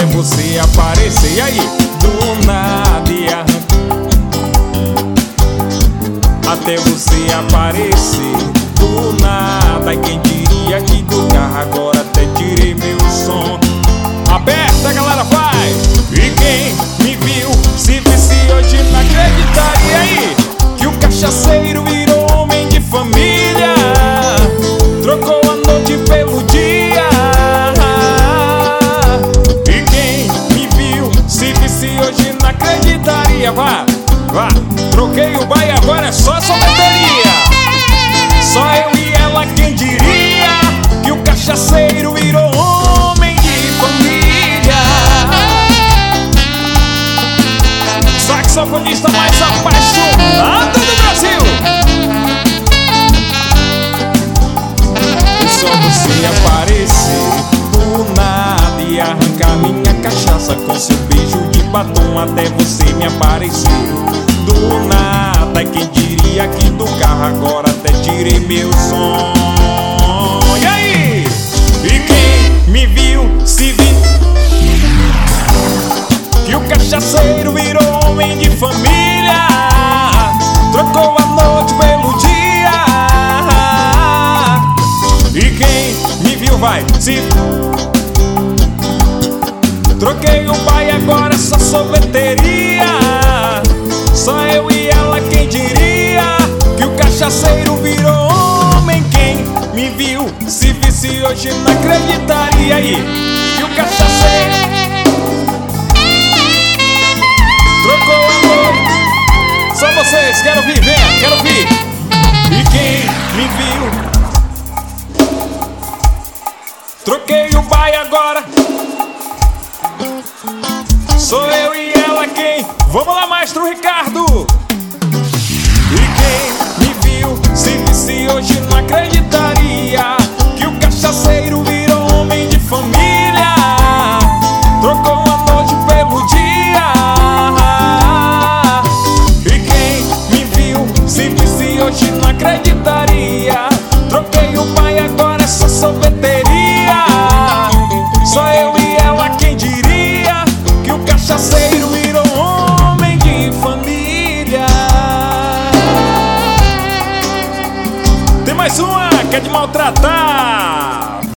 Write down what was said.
até você aparecer. E aí? Do nada e até você aparecer. Do nada, e quem diria que do carro agora até tirei meu som. Aperta, galera, vai! E quem me viu, se visse hoje não acreditaria aí que o cachaceiro virou homem de família, trocou a noite pelo dia. E quem me viu, se visse hoje não acreditaria. Vá, vá, troquei o baile, agora é só sorveteria. Só eu e ela, quem diria que o cachaceiro virou homem de família. Saxofonista mais apaixonado do Brasil. E só você aparecer do nada e arrancar minha cachaça com seu beijo de batom até você me aparecer. Do nada, quem diria que do carro agora até tirei meu som. E aí? E quem me viu, se viu que o cachaceiro virou homem de família, trocou a noite pelo dia. E quem me viu vai, se troquei o pai, agora só sorveteria. Só eu e ela, quem diria que o cachaceiro virou homem. Quem me viu, se visse hoje não acreditaria aí que o cachaceiro trocou a noite. Só vocês, quero ouvir, venha, quero ouvir. E quem me viu, troquei o pai, agora sou eu e ela, quem? Vamos lá, maestro Ricardo. E quem me viu, se visse hoje não acreditaria que o cachaceiro virou homem de família, trocou a noite pelo dia. E quem me viu, se visse hoje não acreditaria, troquei o pai, agora é só sorveteria. Só eu e ela, quem diria que o cachaceiro virou homem de família. Tem mais uma que é de maltratar.